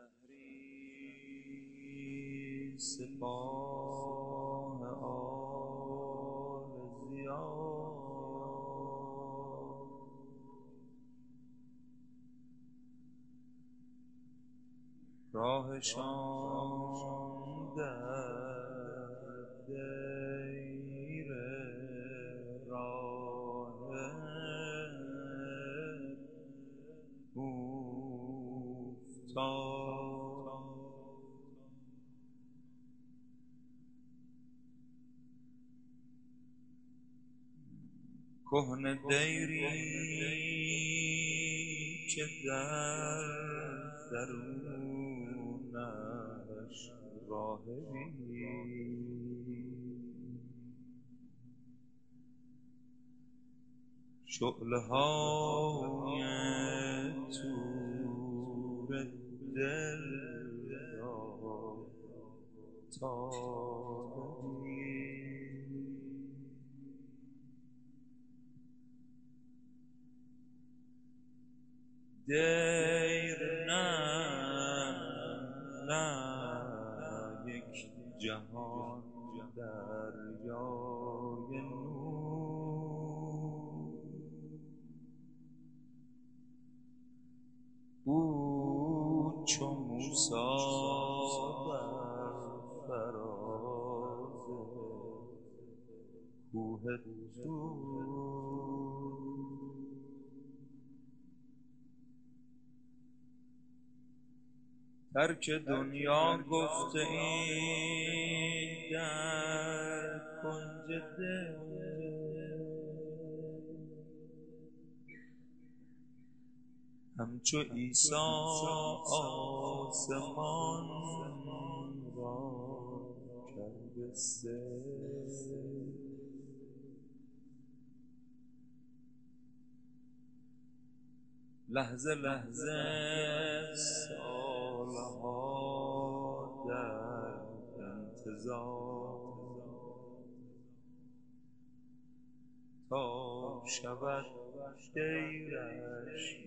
شهری سپاه آل زیاد راهشان در دیر راه افتاد کهنه دیری که در درونش راهبی شعله های تور دل را تابی دیر نه یک جهان دریای نور او چو موسی بر فراز کوه طور ترک دنیا گفته این در کنج دل همچو عیسی آسمان را کرده سر لحظه لحظه سالها در انتظار تا شود دیرش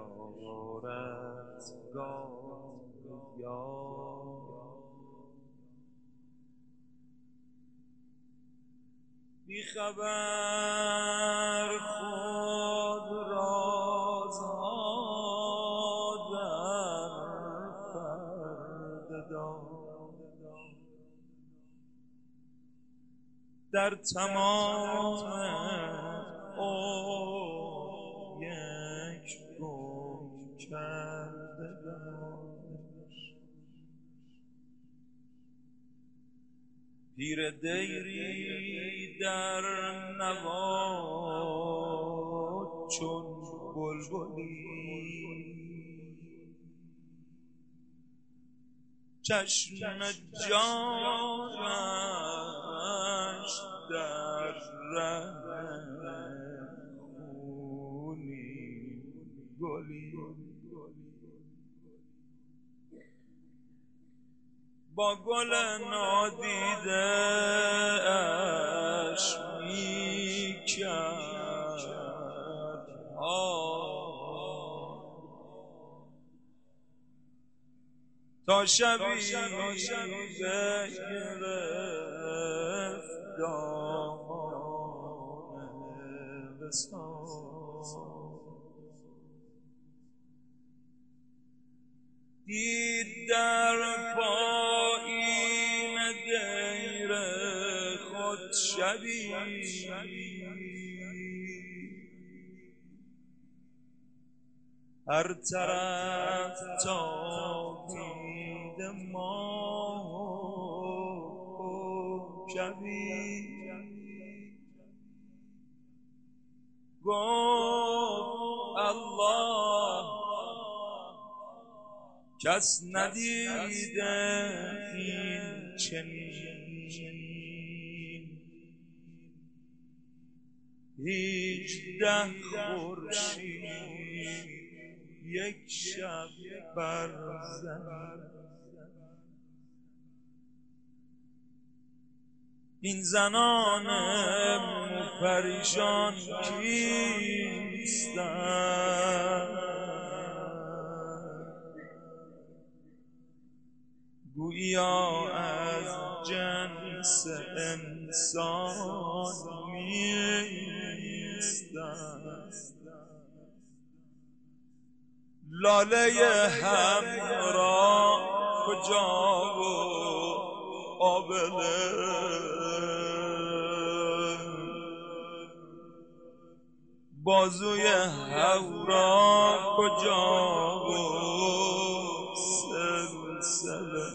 زیارتگاه یار بی خبر خود رازها در پرده دار در تمام یک گم کرده داشت پیر دیری در نوا چون بلبلی چشم جانش در ره خونی گلی با گل نادیده اش میکرد تا شبی بگرفت دامان وصال دید در پایین دیر خود شبی هر طرف تابید ماه و کوکبی گفت الله کس ندیده این چنین 18 خورشید یک شب بر زمین این زنان پریشان کیستند گویا از جنس انسان نیستند. لاله همراه کجا و آبله، بازوی هورا کجا و سلسله.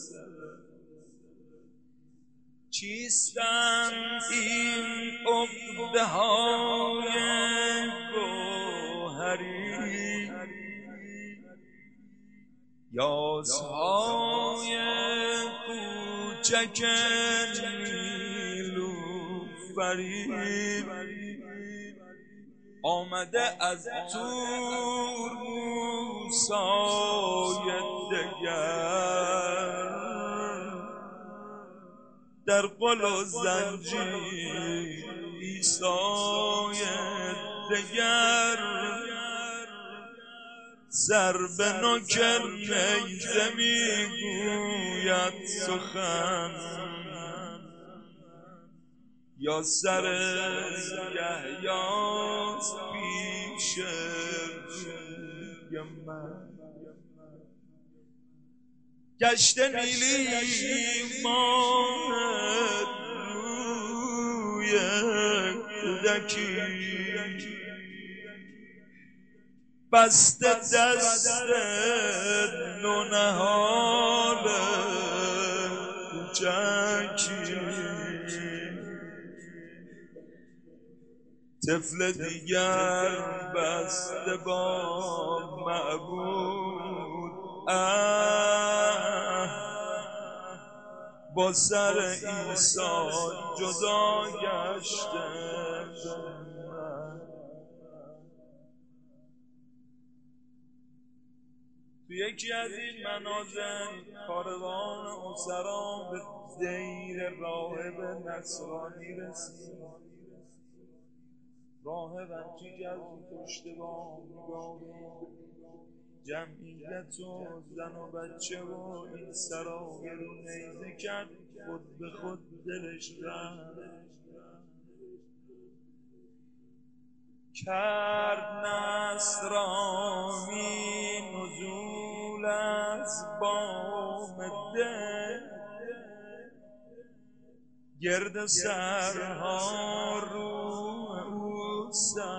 چیستند این عقده های گوهری، یاسهای کوچک نیلوفری، آمده از طور موسای دگر، در قل و زنجیر عیسای دگر، سر به نوک نیزه میگوید سخن، یا سر یحیاست پیش روی من. گشته نیلی ماند روی کودکی، بسته دست نونهال کوچکی، طفل دیگر بسته با معبود با سر عیسی جدا گشته. تو یکی از این منازل کاروان اسرا به دیر راهب نصرانی رسید. راهب هرچی که از پشت بام نگاه جمعیت و زن و بچه و این سرای رو نیزه کرد، خود به خود دلش رفت. کرد نصرانی نزول از بام ده، گرد سرها رو او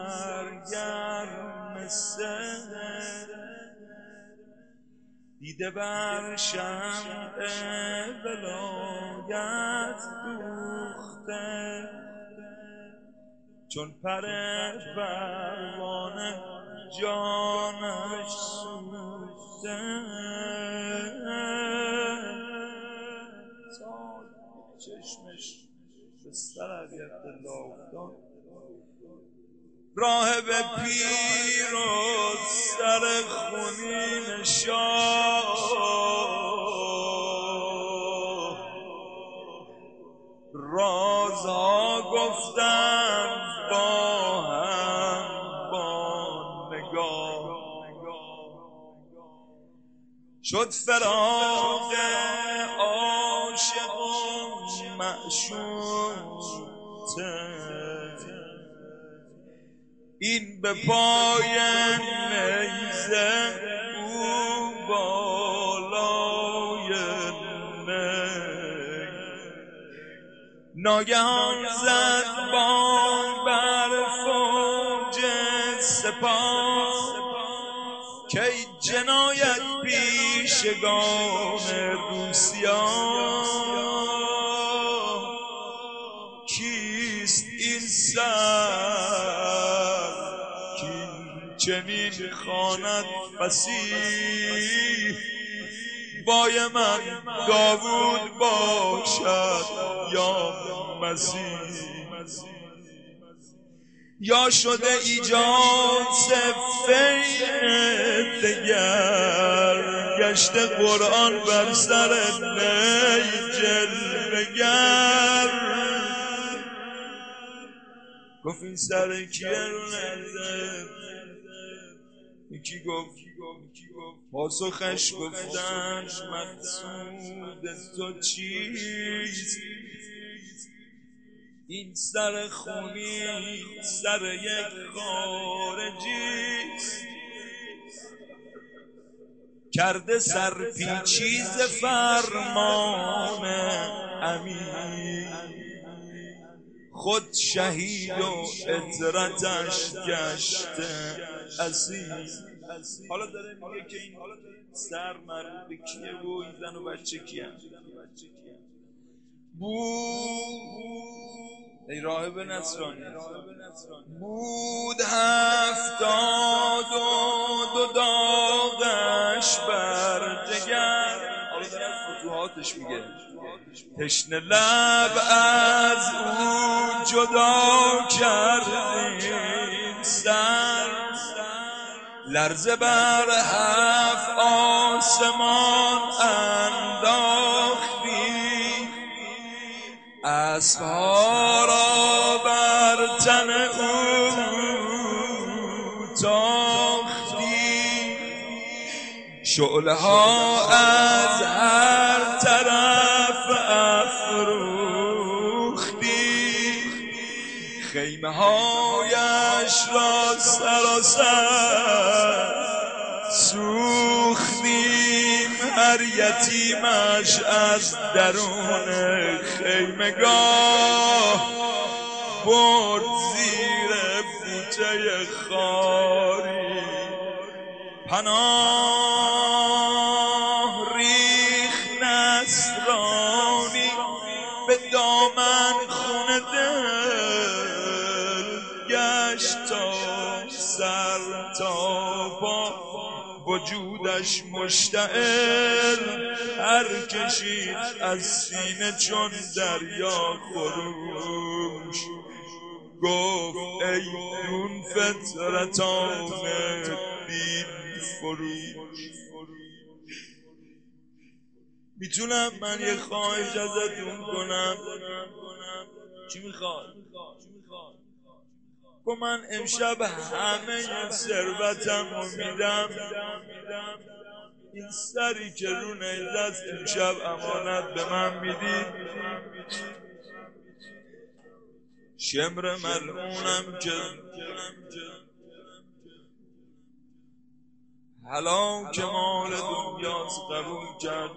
سرگرم سه، دیده بر شمع ولایت دوخته، چون پر پروانه جانش سوخته. چشمش به سر علی‌عبدالله افتاد. راهب پیر و سر خونین شاه رازها گفتن با هم با نگاه، شد فراق عاشق و معشوقه، این به پای نیزه او بالای نی، ناگهان زد بانگ بر فوج سپاه، که ای جنایت پیشگان روسیاه، کیست این سر کین چنین خواند فصیح، وای من داوود باشد یا مسیح، یا شده ایجاد سفین دگر، گشته قرآن بر سر نی جلوگر. گفت این سر کیه رو نزد؟ یکی گفت پاسخش گفتن مقصود تو چیست؟ این سر خونی سر یک خارجیست، کرده سرپیچی ز فرمان امین، خود شهید و عترتش گشته اسیر. حالا داره میگه که این سر مربوط به کیه و این زن و بچه کیه. ای راهب نصرانی، بود 72 داغش بر جگر. حالا داره از فتوحاتش میگه. تشنه لب از او جدا کرد این سر، لرزه بر 7 آسمان انداختی، اسبها را بر تن او تاختی، شعله ها از هر طرف افروختی، خیمه هایش را سراسر سوختیم، هر یتیمش از درون خیمگاه برد زیر بوته خاری پناه ریخت. نصرانی به دامن خون دل گشت تا سر تا پا، وجودش مشتعل هر کشید از سینه چون دریا خروش. گفت ای دون فطرتان دین فروش، میتونم من یه خواهش ازتون کنم؟ چی میخواد؟ با من امشب همه ثروتم رو میدم، این سری که رو نیزه است امشب امانت به من میدی، شمر ملعونم که هلاک مال دنیاست قبول کرد.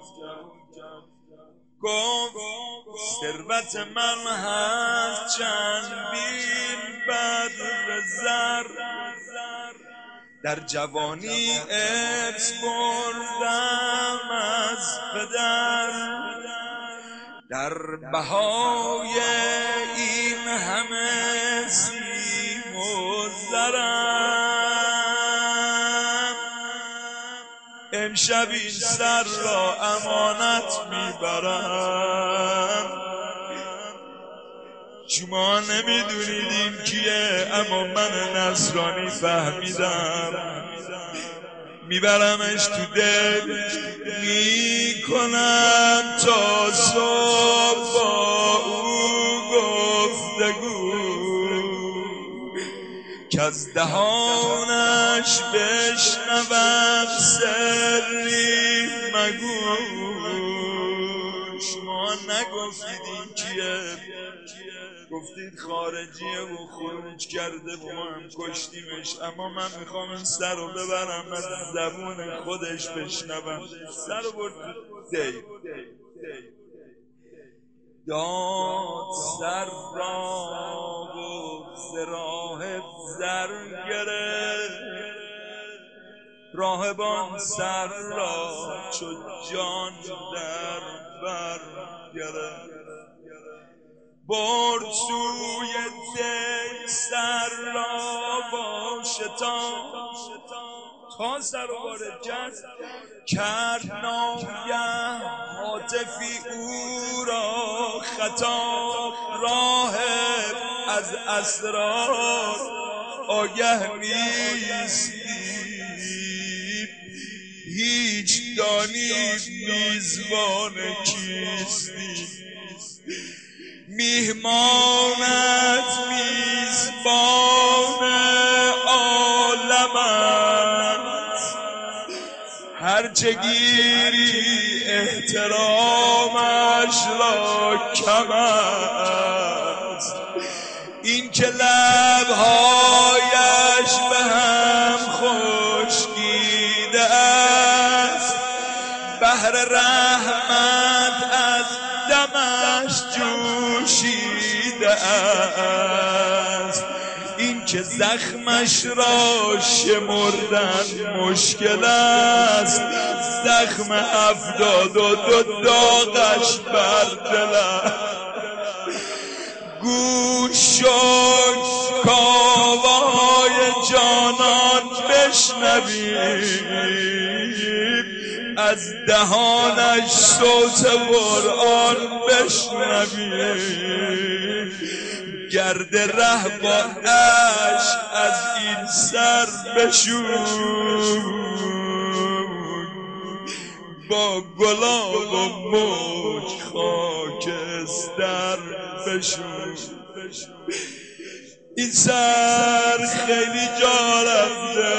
گفت ثروت من هست چندین بدر زر، در جوانی ارث بردم از پدر، در بهای این همه سیم و زرم امشب این سر را امانت میبرم. شما نمیدونید این کیه، اما من نصرانی فهمیدم. میبرمش تو دل، میکنم تا صبح با او گفتگو، که از دهانش بشنوم سری مگو. شما نگفتید این کیه، گفتید خارجیه و خروج کرده و ما هم کشتیمش، اما من میخوام این سر رو ببرم از زبون خودش بشنوم. سر رو برد دی داد سر را و ز راهب زر گرفت، راهبان سر را چو جان در بر گرفت، برد سوی دی سر را با شتاب، تا سر رو وارد کرد ناگه هاتفی او را خطاب. راهب از اسرار آگه نیستی، هیچ دانی میزبان کیستی، میهمانت میزبان عالم است، هرچه گیری احترامش را کم است، این که لبهایش به هم خشکیده است، بحر رحمت از دمش جوشیده است، این که زخمش را شمردن مشکل است، زخم 72 داغش بر دل است. گوش کاوای جانان بشنوید، از دهانش صوت قرآن بشنوید، گرد ره با عشق از این سر بشوی، با گلاب و موج خاکستر بشوی. این سر خیلی جا رفته،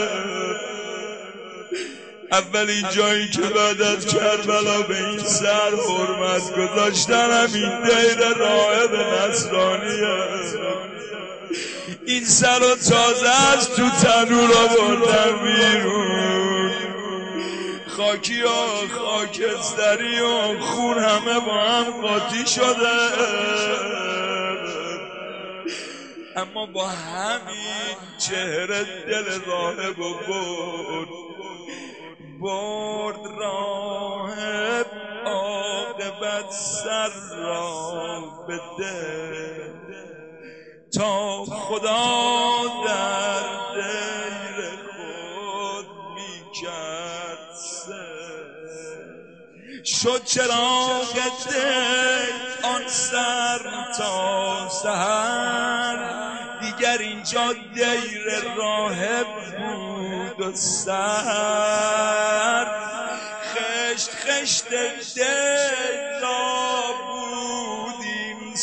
اولین جایی که بعد از کربلا به این سر حرمت گذاشتن همین دیر راهب نصرانیه. این سر رو تازه از تو تنور آوردن بیرون، خاکی و خاکستری و خون همه با هم قاطی شده، اما با همین چهره دل راهب و برد راهب عاقبت سر را بده، تا خدا در دیر خود میکرد شد چراغ دل آن سر تا سحر، دیگر اینجا دیر راهب بود و سر، خشت خشت دل را بود این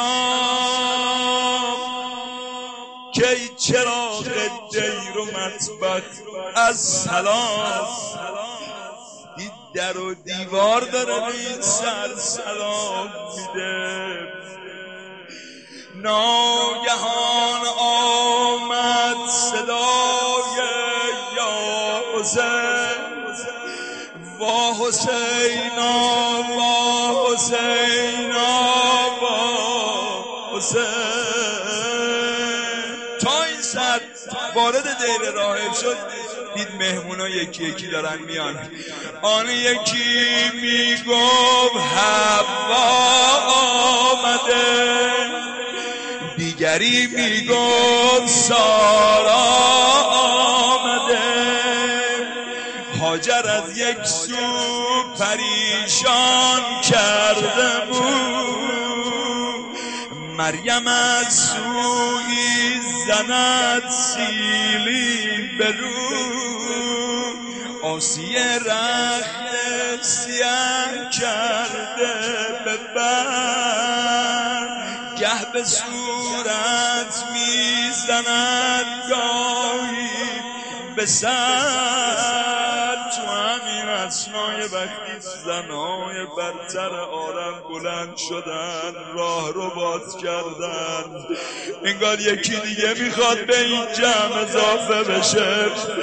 سلام، که چراغ دیر و مطبخ از سلام، این در و دیوار داره به این سر سلام میده. ناگهان آمد صدای یا حسین، وا حسینا وا حسینا وا حسین. تا این سر وارد دیر راهب شد، دید مهمونا یکی یکی دارن میان. آن یکی میگفت حوا آمده، دیگری میگفت سارا آمده، هاجر از یک سو پریشان کرده بود، مریم از سوی زند سیلی برو، آسیه رخت سیاه کرده ببر، گه به صورت میزند گاهی به سر. تو همین اثنای وقتی زنهای برتر عالم بلند شدن، راه رو باز کردن، انگار یکی دیگه میخواد به این جمع اضافه بشه.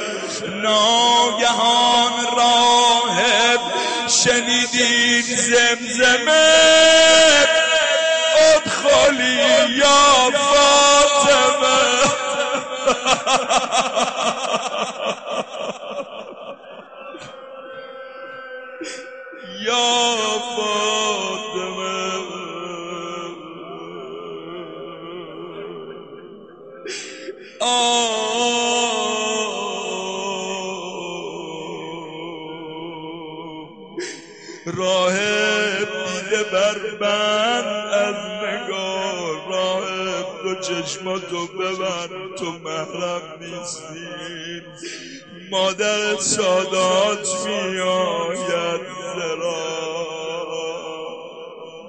ناگهان راهب شنیدین زمزمه، ادخلی یا فاطمه. یا فاطمه راهب دیده بربند از نگاه، راهب تو چشماتو ببند، تو محرم نیستی، مادر سادات میآید زرا.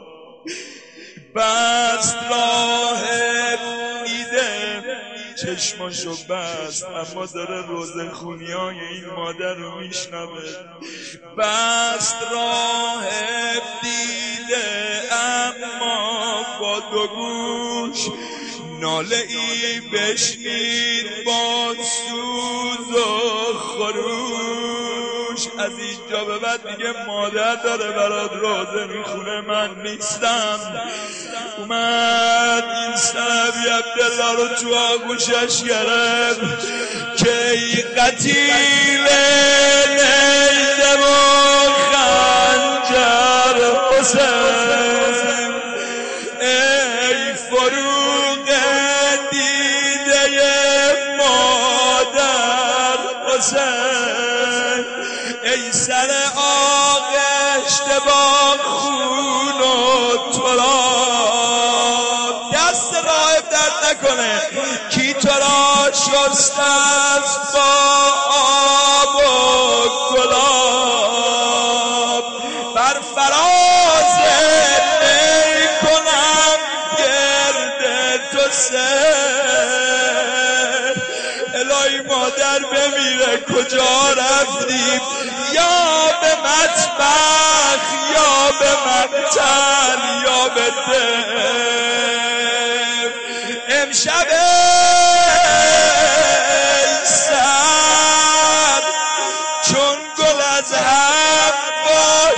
بست راهب دیده چشم چشماشو بست اما داره روزه خونیای این مادر رو میشنوه. بست راهب دیده اما با دو گوش، ناله ای بشنید با سوز و خروش. از اینجا به بعد دیگه مادر داره برات روزه میخونه، من نیستم. اومد این سبی عبدالله رو تو آغوشش گرفت که ای قتیل نیزه و خنجر حسین، ای فروغ دیده مادر حسین، ای سر آغشته با خون و تراب. دست راهب درد نکنه، کی تو را شسته است با آب و گلاب. بر فراز نی کنم گرد تو سر، الهی مادر بمیره کجا رفتیم، یا به مطبخ یا به مقتل یا به دم. امشب سر چون گل از هم وا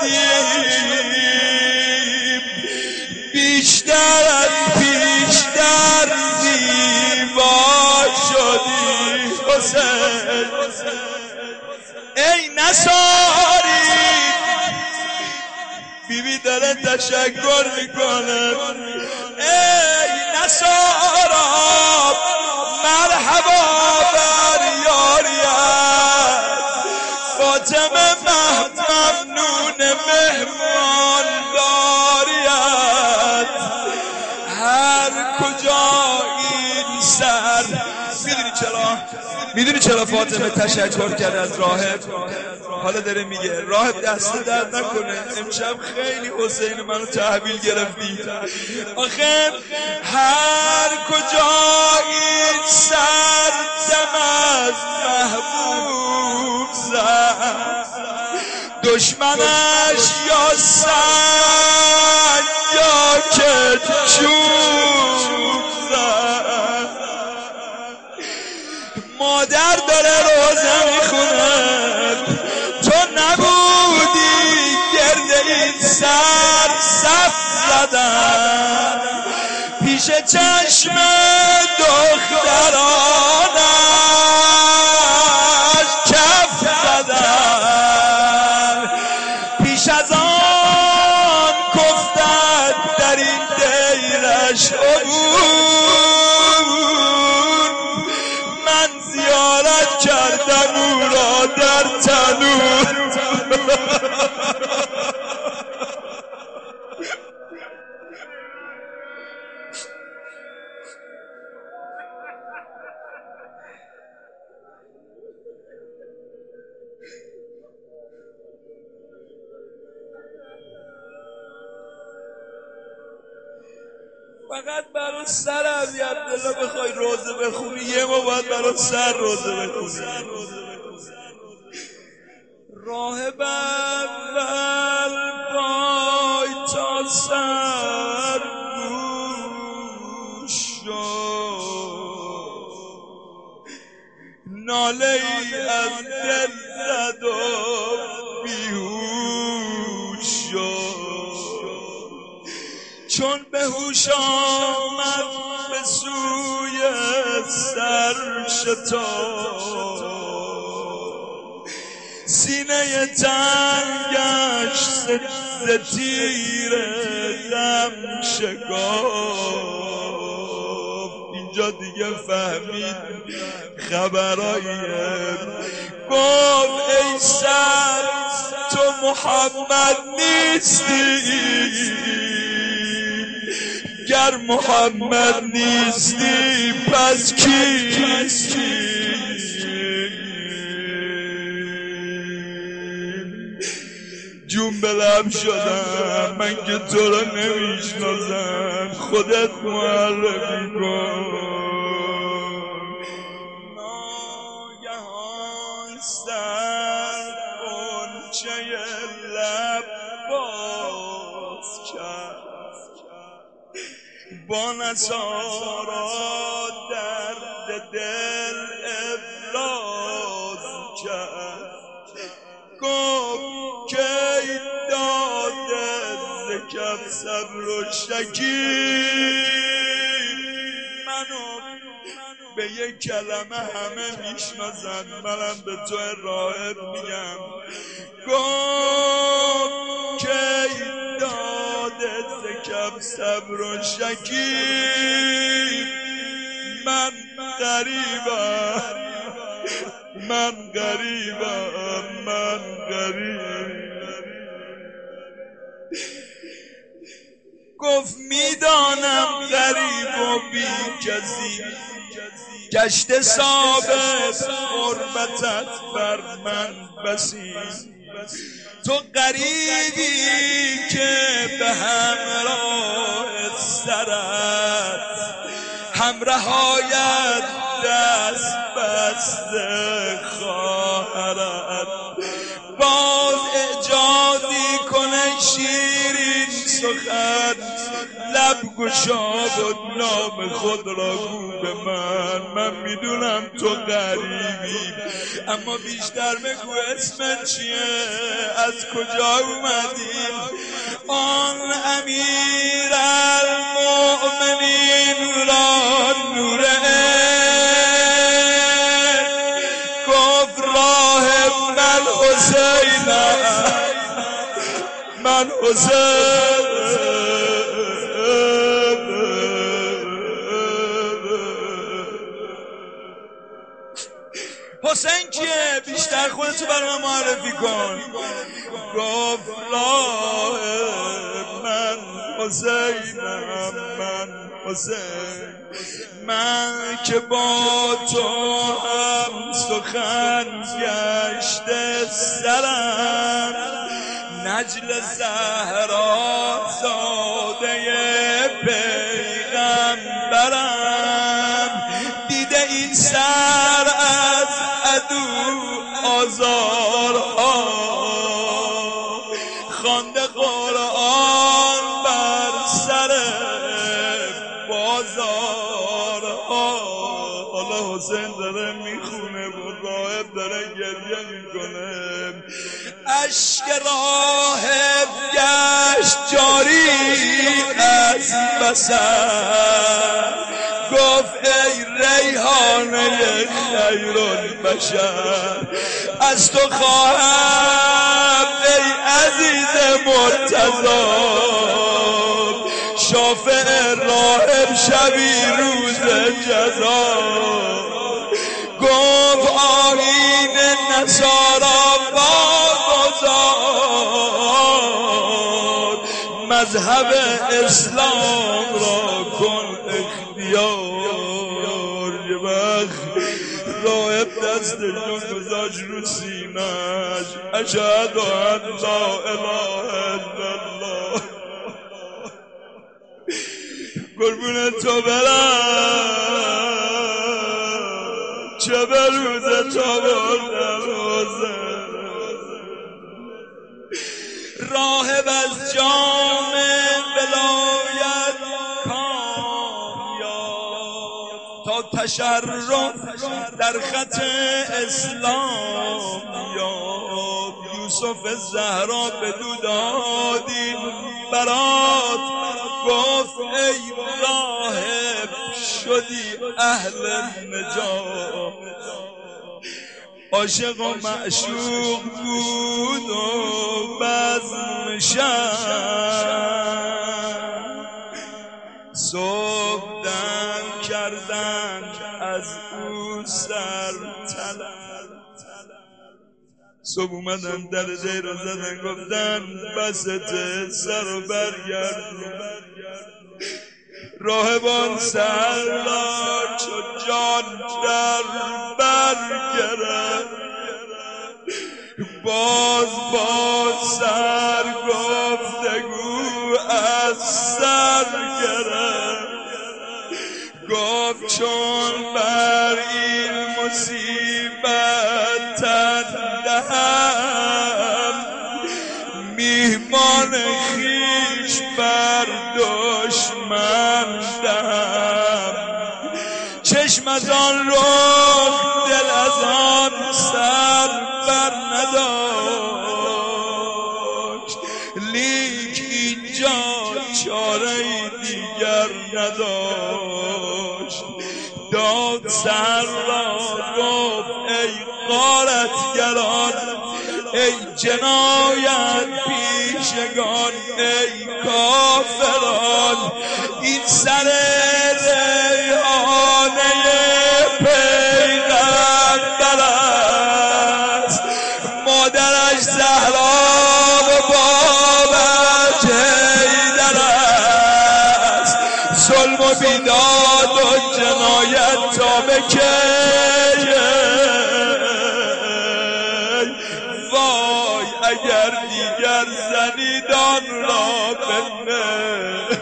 شدیم، بیشتر از بیشتر زیبا شدیم. حسین ای نصاری، بیبی داره تشکر میکنه، ای نصارا مرحبا بر یاریت، فاطمه ممنون مهمان داریت. هر کجا این سر، میدونی چرا فاطمه تشکر کرد از راهب؟ حالا داره میگه راهب دست درد نکنه، امشب خیلی حسین منو تحویل گرفتی. آخه هر کجا این سر دم از محبوب زد، دشمنش یا سنگ یا که چوب زد. مادر داره روزه میخونه، تو نبودی گرد این سر صف زدن، پیش چشم دخترانش کف زدن، پیش از آن گفتن در این دیرش عبور، من زیارت کردم او را در تنور. فقط برای سر عبی عبدالله بخوای روزه بخونی، یه ما باید برای سر روزه بخونی. راهب اول پای تا سر گوش شد، ناله ای از دل زد و بیهوش شد. چون به هوش آمد به سوی سر شتاب، سینه تنگش ز تیر غم شکاف. اینجا دیگه فهمید خبراییه، گفت ای سر تو محمد نیستی، گر محمد نیستی پس کیستی؟ جون به لب شدم من که تو را نمیشناسم، خودت معرفی کن. لب باز کرد، با نصارا درد دل ابراز کرد. گفت که داده ز کف صبر و شکیب، منو به یک کلمه همه میشناسن، منم به تو راهب میگم. گفت که داده ز کف صبر و شکیب، من غریبم، من غریبم، من غریب. گفت میدانم غریب و بی کسی، گشته ثابت غربتت بر من بسی. تو غریبی که به همراه سرت همراهایت دست بسته خواهرت، باز اعجازی کنه شیرین سخن، لب گشا و نام خود را گو به من میدونم تو غریبی، اما بیشتر بگو اسمت چیه، از کجا اومدی؟ آن امیر المؤمنین را نور گفت راهب من حسینم، من حسین. حسین کیه؟ بیشتر خودتو برای من معرفی کن. گفت راهب من حسینم، من حسین، من که با تو هم سخن گشته سرم، نجل زهرا زاده پیغمبرم، دیده این سر از عدو آزارها، خوانده قرآن بر سر بازارها. حالا حسین داره میخونه و راهب داره گریه میکنه، اشک راهب گشت جاری از بصر، گفت ای ریحانه خیرالبشر، از تو خواهم ای عزیز مرتضی، شافع راهب شبی روز جزا. گفت آیین نصارا واگذار، مذهب اسلام را کن اختیار. یه وقت راهب دستشون گذاشت رو سینه‌اش، اشهد ان لا اله الا الله. قربون تو برم، چه به روز تو بردم حسین. راهب از جام ولایت کامیاب، تا تشرف در خط اسلام یاب. یوسف زهرا بدو دادی برات، گفت ای راهب شدی اهل نجات. عاشق و معشوق بود و بزم شب، صبح دم کردن از او سر طلب. صبح اومدن در دیر رو زدن، گفتن بسته سر و برگرد. راهبان سردار چو جان در برگرد، باز سر گفتگو از سر گرد. گفت چون بر این مصیبت تن دهم، ایمان خیش بر دشمن دهم، چشم از آن رخ دل از آن سر بر نداشت، لیک اینجا چاره دیگر نداشت. داد سر را گفت ای غارتگران، ای جنایت پیشگان، ای کافران، این سر ریحانه پیغمبر است، مادرش زهرا و بابش حیدر است. ظلم و بیداد و جنایت تا به کی؟ وای اگر دیگر زنید آن را بنه،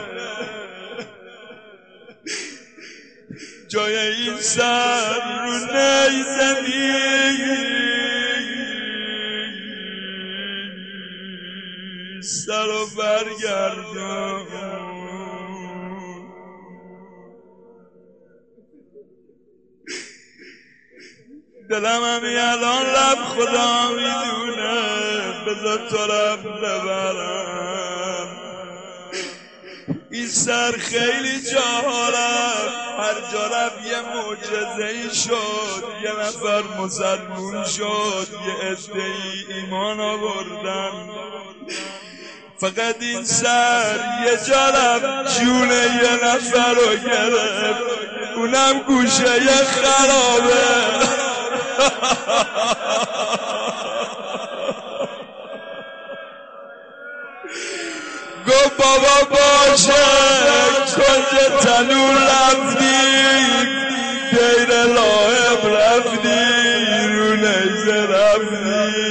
جای این سر رو نیزنی سر و برگردم. دلم همی الان رب خدا میدونه، بذار تو رب ببرم. این سر خیلی جاها رفت، هر جا رفت یه معجزه‌ای شد، یه نفر مسلمون شد، یه عده‌ای ایمان آوردن. فقط این سر یه جا رفت جون یه نفر رو گرفت، اونم گوشه یه خرابه. گفت بابا باشه، کنج تنور رفتی، دیر لاحب رفتی، رو نیزه رفتی،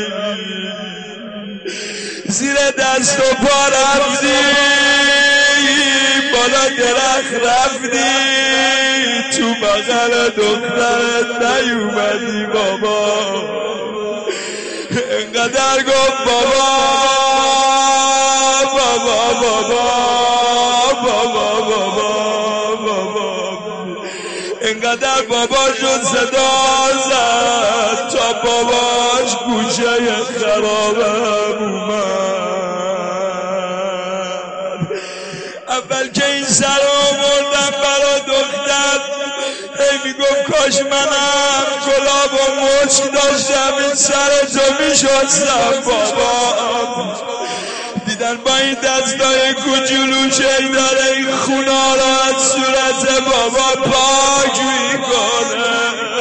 زیر دست و پا رفتی، بالا درخت رفتی، تو بغل دخترت نیومدی بابا. انقدر گفت بابا بابا بابا بابا بابا بابا، انقدر باباشون صدا زد تا باباش گوشه خرابم اومد. اول که این سر آوردم برا دختر، هی میگفت کاش منم گلاب و مشک داشتم این سر تو میشستم بابا. دیدن با این دستای کوچولوش ای داره این خونا را از صورت بابا پاک میکنه.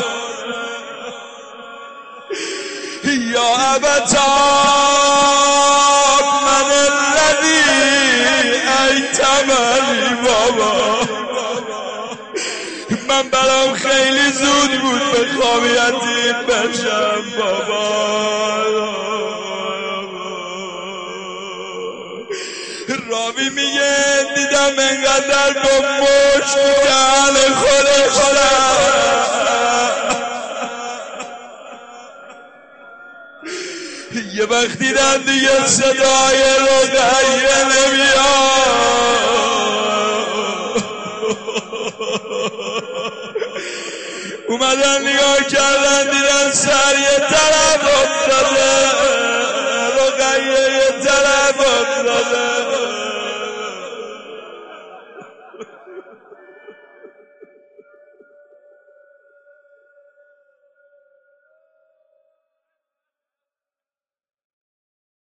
یا ابتاب من الذی ایتمنی بابا، من برام خیلی زود بود به خواب یتیم بشم بابا. راوی میگه دیدم انقدر گمش دهن خودش یه وقت دیدم دیگه صدای رقیه نمیاد، اومدن نگاه کردن دیدن سر یه طرف افتاده،